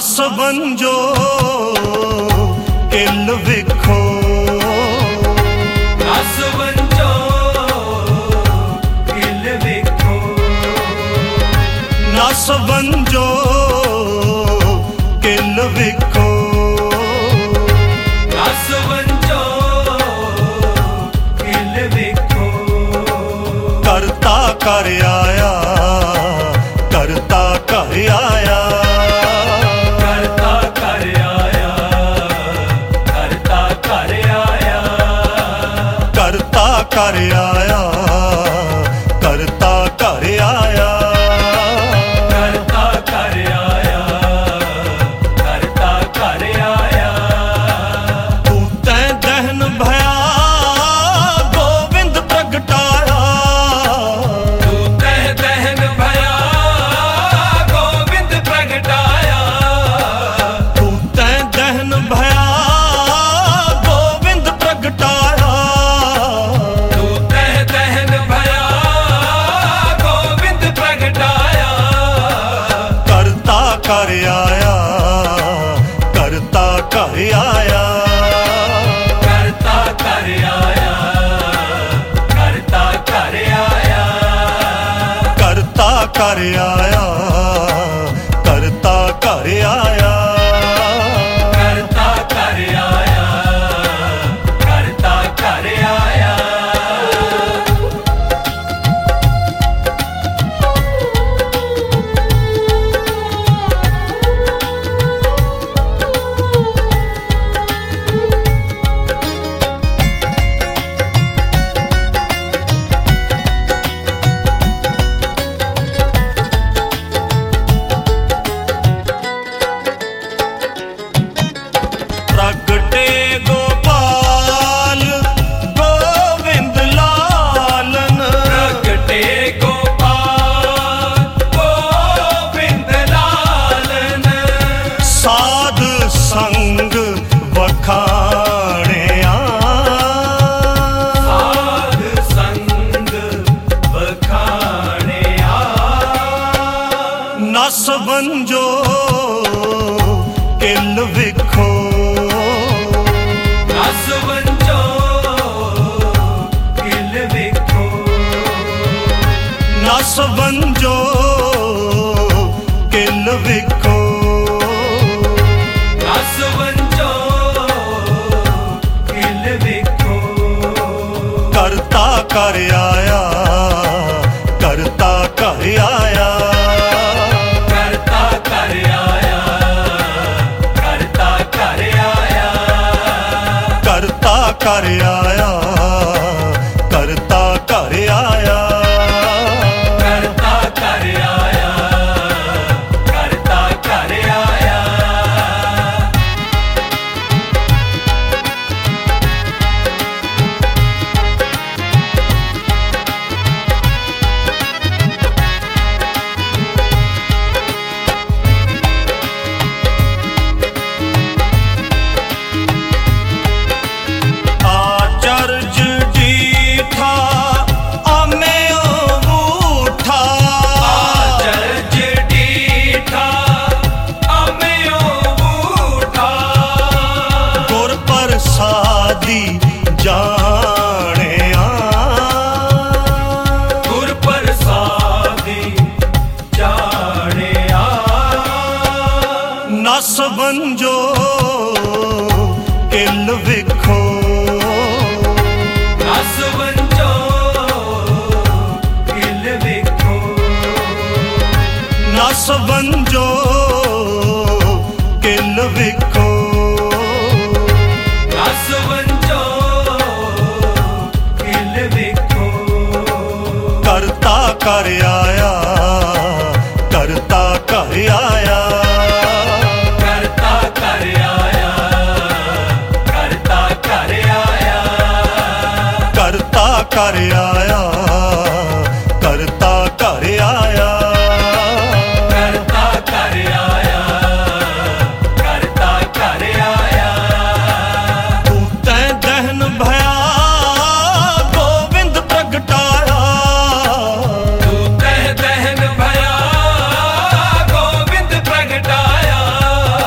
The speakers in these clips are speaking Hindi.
नस बंजो किल विखो, नस बंजो किल विखो, नस बंजो किल विखो, नस बंजो किल विखो। करता कर आया, करता कर आया, करता कर आया, करता कर आया, करता कर आया, करता कर आया, करता कर आया, करता कर आया। तू तैं दहन भया गोविंद प्रगटाया, तू तह दहन भया गोविंद प्रगटाया, तू तैं दहन भया गोविंद प्रगटाया, तू तह दहन भया गोविंद प्रगटाया। करता कर आया, करता कर आया, करता कर आया, करता कर आया, करता कर आया, करता कर आया, करता कर आया, करता कर आया। प्रगटे गोपाल गोविंद लालन, प्रगटे गोपाल गोविंद लालन, साध संग वखाणे साध संग बखाने आ। नस बंजो किल विखो, नस बंजो किल विखो, नस बंजो किल विखो, नस बंजो किल विखो। करता कर आया, करता कर आया, करता कर आया, करता कर आया, करता कर आया, करता कर आया, करता कर आया, करता कर आया। आचर्ज डीठा अमेओ बूठा, आचर्ज डीठा अमेओ बूठा, गुर प्रसादी जानिया, गुर प्रसादी जानिया। नस बंजो किल विखो, नस बंजो किल विखो, नस बंजो किल विखो, नस बंजो किल विखो। करता कर आया, करता कर आया, करता कर आया, करता कर आया, करता कर आया, करता कर आया, करता कर आया, करता कर आया। तू तैं दहन भया गोविंद प्रगटाया, तू तह दहन भया गोविंद प्रगटाया,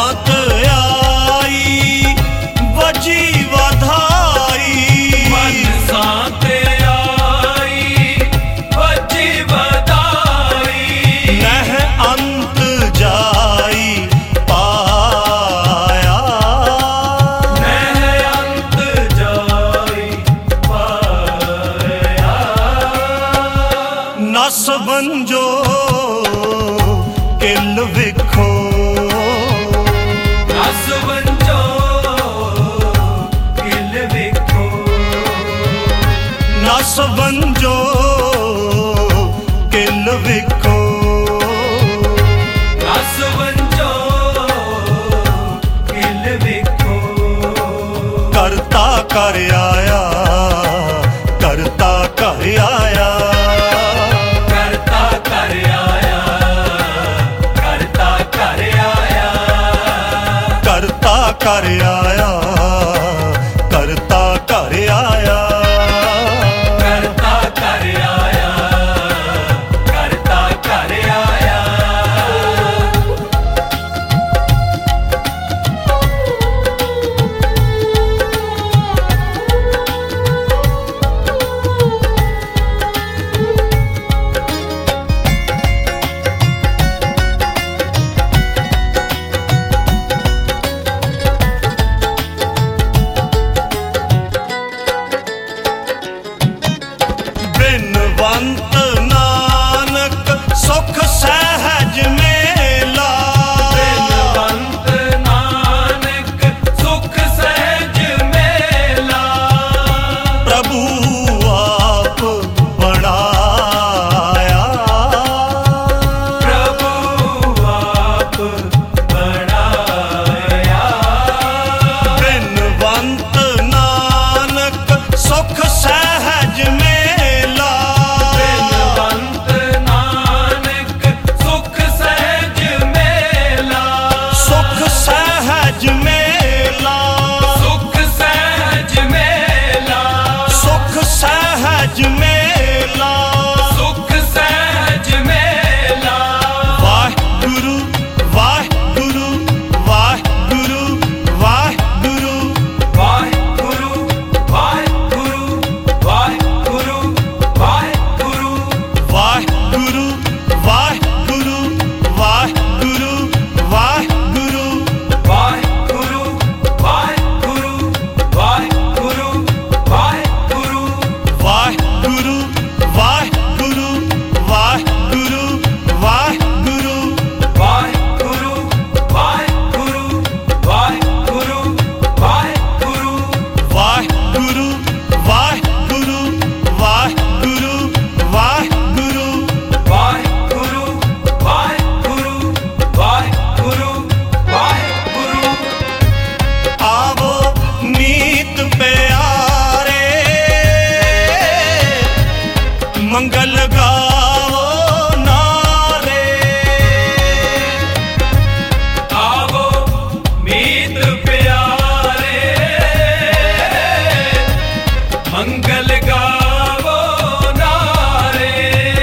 सात आई बजी बधाई, मन साथ आई बजी बधाई, नह अंत जाई पाया, नह अंत जाई पाया, नस बंजो किल विखो, रस बंजो किल विखो, नस बंजो किल विखो, रस बंजो किल विखो, करता कर आया, करता कर आया, करता कर आया, करता कर आया, करता कर आया, करता कर आया, करता कर आया, करता कर आया। बिनवंत नानक सुख सहज मेला, बिनवंत नानक सुख सहज मेला, प्रभु आप बढ़ाया, प्रभु आप बढ़ाया, बिनवंत नानक सुख सहज मेला, बिनवंत नानक सुख सहज मेला, सुख सहज मेला, सुख सहज मेला, सुख सहज मेला, सुख सहज मेला, वाहिगुरु वाहिगुरु वाहिगुरु वाहिगुरु, वाहिगुरु वाहिगुरु वाहिगुरु वाहिगुरु, वाहिगुरु वाहिगुरु वाहिगुरु वाहिगुरु, वाहिगुरु वाहिगुरु वाहिगुरु वाहिगुरु, वाहिगुरु वाहिगुरु वाहिगुरु वाहिगुरु, वाहिगुरु वाहिगुरु वाहिगुरु वाहिगुरु, वाहिगुरु वाहिगुरु वाहिगुरु वाहिगुरु, वाहिगुरु वाहिगुरु वाहिगुरु वाहिगुरु, आवो मीत प्यारे, मंगल गाओ नारे, आवो मीत प्यारे, मंगल गावो नारे,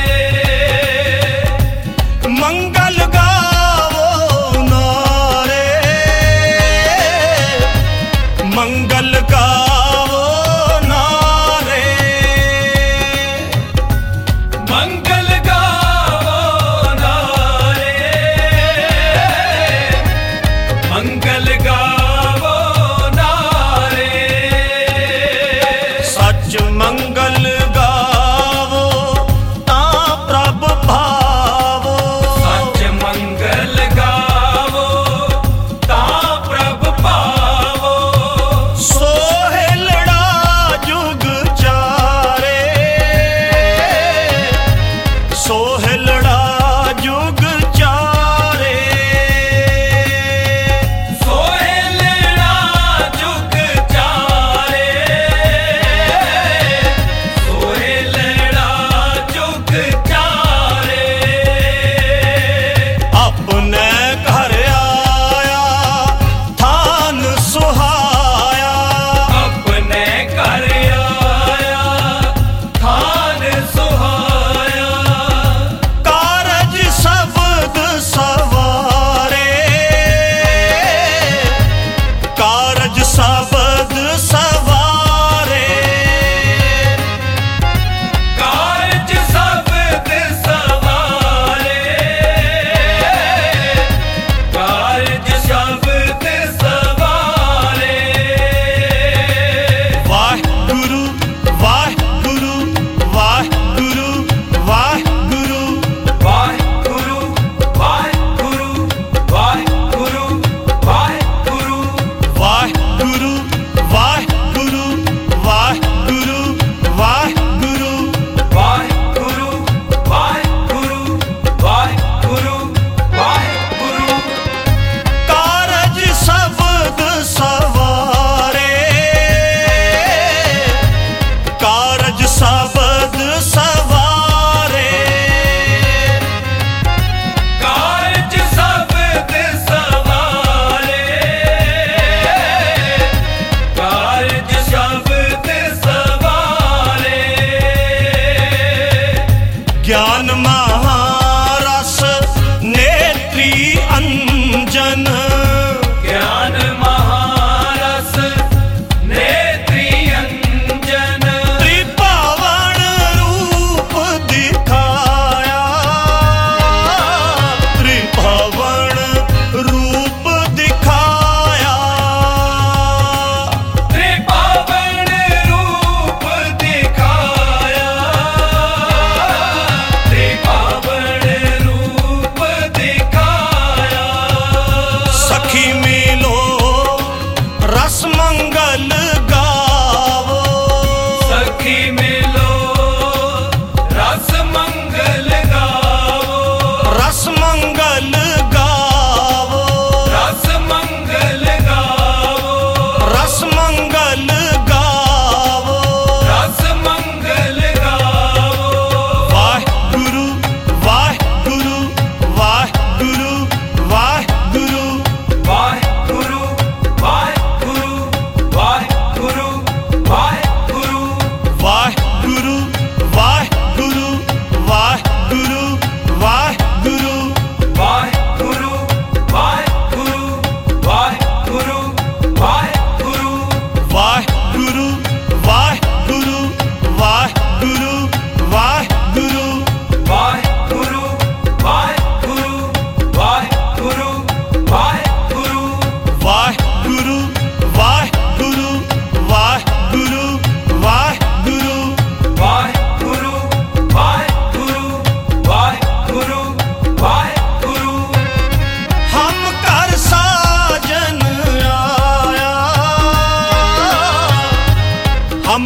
मंगल गाओ नारे, मंगल गाओ नारे, मंगल गावो नारे, मंगल गावो नारे, सच मंगल गाओ ता प्रभ भावो, सच मंगल गावो ता प्रभ पावो, सोहेलड़ा जुग चारे, सोहेलड़ा जुग चारे, सोहे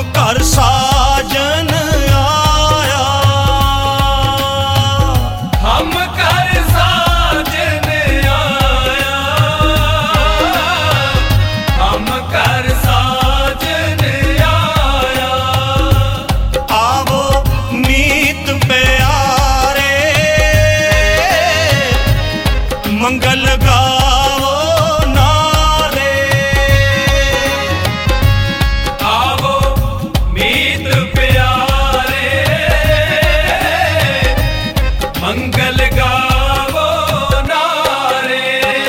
कर साजन आया, हम कर साजन आया, हम कर साजन आया। आवो मीत प्यारे, मंगल गाओ नारे। आवो मीत प्यारे, मंगल गावो नारे।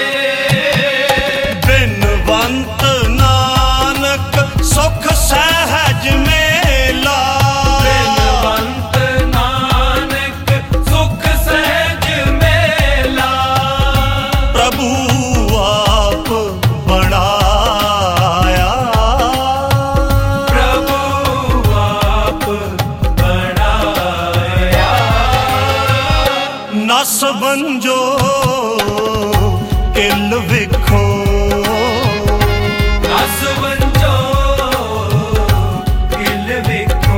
बिनवंत नानक सुख सहज मेला, बिनवंत नानक सुख सहज मेला। प्रभु आप बनाया, प्रभु आप बनाया। नस बंजो किल विखो, नस बंजो किल विखो,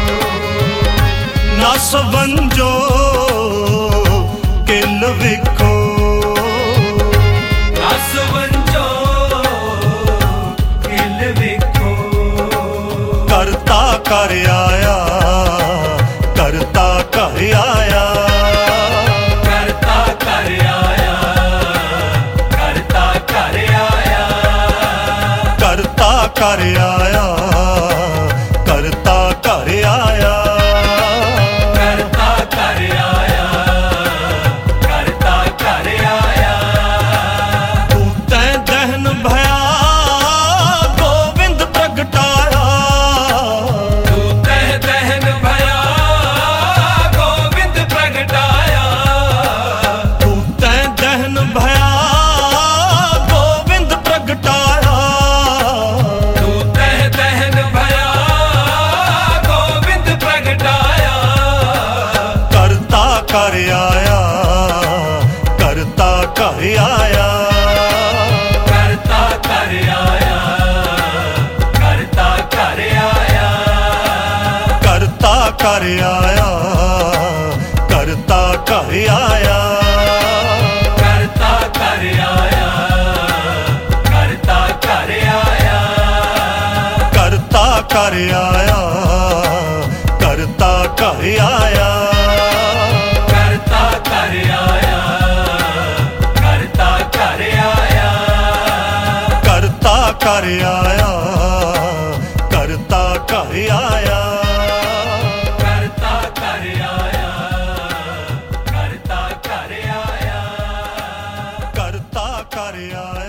नस बंजो किल विखो। नस बंजो किल विखो। करता कर आया, करता कर आया, करता कर आया, करता कर आया। करता कर आया, करता कर आया। करता कर आया, करता कर आया। तू तै दहन भया गोविंद प्रगटाया, तू तह दहन भया गोविंद प्रगटाया। तू तै दहन भया गोविंद प्रगटाया। तू तह दहन भया गोविंद प्रगटाया। करता कर आया, करता कर आया, करता कर आया, करता कर आया। करता कर आया, करता कर आया, करता कर आया, करता कर आया। करता कर आया, करता कर आया, करता कर आया, करता कर आया। करता कर आया, करता कर आया, करता कर आया, करता कर आया। करता कर आया।